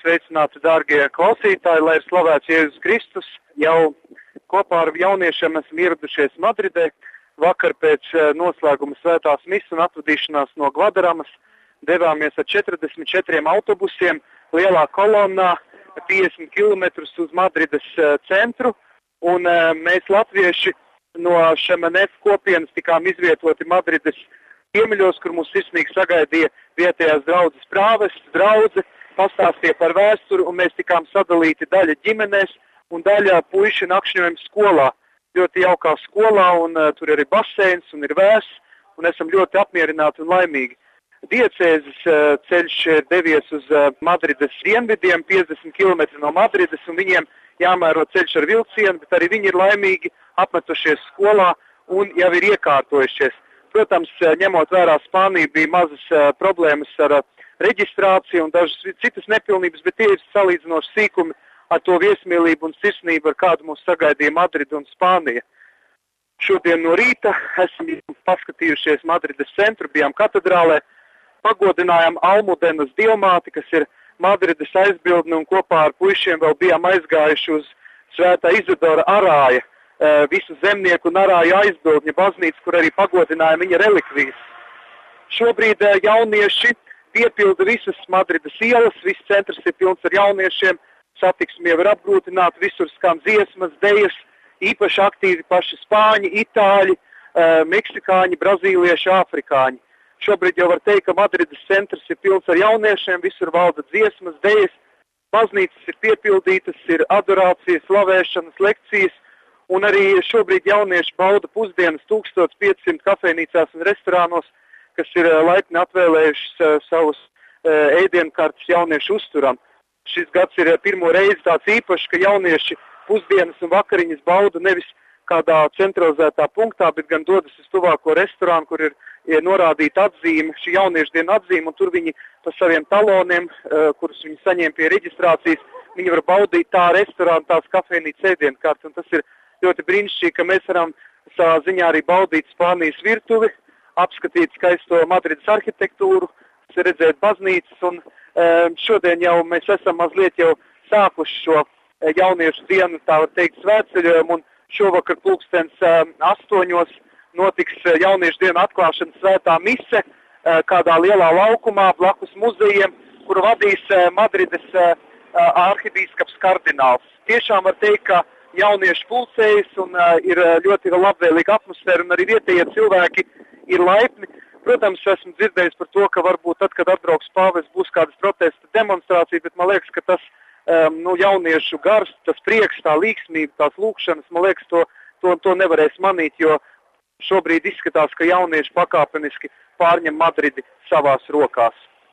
Sveicināti, dārgie klausītāji, lai ir slavēts Jēzus Kristus. Jau kopā ar jauniešiem esam ieradušies Madridē. Vakar pēc noslēguma svētās misas un atvadīšanās no Gvadaramas devāmies ar 44 autobusiem lielā kolonnā 50 km uz Madrides centru. Un mēs latvieši no Šemenef kopienas tikām izvietoti Madrides Ziemeļos, kur mūs sirsnīgi sagaidīja vietējās draudzes prāvests, draudze, pastāstīja par vēsturi, un mēs tikām sadalīti daļa ģimenēs un daļa puiši nakšņojuma skolā. Ļoti jaukā skolā, un tur arī baseins, un ir vēss, un esam ļoti apmierināti un laimīgi. Diecēzes ceļš ir devies uz Madrides dienvidiem, 50 km no Madrides, un viņiem jāmēro ceļš ar vilcienu, bet arī viņi ir laimīgi apmetušies skolā un jau ir iekārtojušies. Protams, ņemot vērā Spāniju, bija mazas problēmas ar reģistrāciju un dažas citas nepilnības, bet tie ir salīdzinoši sīkumi ar to viesmīlību un sirsnību, ar kādu mūs sagaidīja Madrida un Spānija. Šodien no rīta esam paskatījušies Madrides centru, bijām katedrālē, pagodinājām Almudenas dievmāti, kas ir Madrides aizbildne, un kopā ar puišiem vēl bijām aizgājuši uz Svētā Izidora Arāja, visu zemnieku un arāju aizbildņa baznīcu, kur arī pagodināja viņa relikvijas. Šobrīd jaunieši piepilda visas Madrides ielas, viss centrs ir pilns ar jauniešiem, satiksmi jau ir apgrūtināti, visur skan dziesmas, dejas, īpaši aktīvi paši spāņi, itāļi, meksikāņi, brazīlieši, afrikāņi. Šobrīd jau var teikt, ka Madrides centrs ir pilns ar jauniešiem, visur valda dziesmas, dejas, baznīcas ir piepildītas, ir adorācijas, slavēšanas, lekcijas, un arī šobrīd jaunieši bauda pusdienas 1500 kafejnīcās un restorānos, kas ir laipni atvēlējuši savus ēdienkartes jauniešu uzturam. Šis gads ir pirmo reizi tāds īpašs, ka jaunieši pusdienas un vakariņas bauda nevis kādā centralizētā punktā, bet gan dodas uz tuvāko restorānu, kur ir norādīta atzīme, šī jauniešu diena atzīme, un tur viņi pa saviem taloniem, kurus viņi saņem pie reģistrācijas, viņi var baudīt tā restorānu, tās kafejnīcas ēdienkartes, un tas ir ļoti brīnišķīgi, ka mēs varam savā ziņā arī baudīt Spānijas virtuvi, apskatīt skaisto Madrides arhitektūru, redzēt baznīcas, un šodien jau mēs esam mazliet jau sākuši šo jauniešu dienu, tā var teikt, svētceļojumu, un šovakar 8:00 notiks jauniešu dienu atklāšanas svētā mise kādā lielā laukumā blakus muzejiem, kuru vadīs Madrides arhibīskaps kardināls. Tiešām var teikt, ka jaunieši pulcējas un ir ļoti labvēlīga atmosfēra, un arī vietējie cilvēki ir laipni. Protams, esmu dzirdējis par to, ka varbūt tad, kad atbrauks pāvests, būs kādas protesta demonstrācija, bet man liekas, ka tas jauniešu gars, tas prieks, tā līksmība, tās lūkšanas, man liekas, to nevarēs manīt, jo šobrīd izskatās, ka jaunieši pakāpeniski pārņem Madridi savās rokās.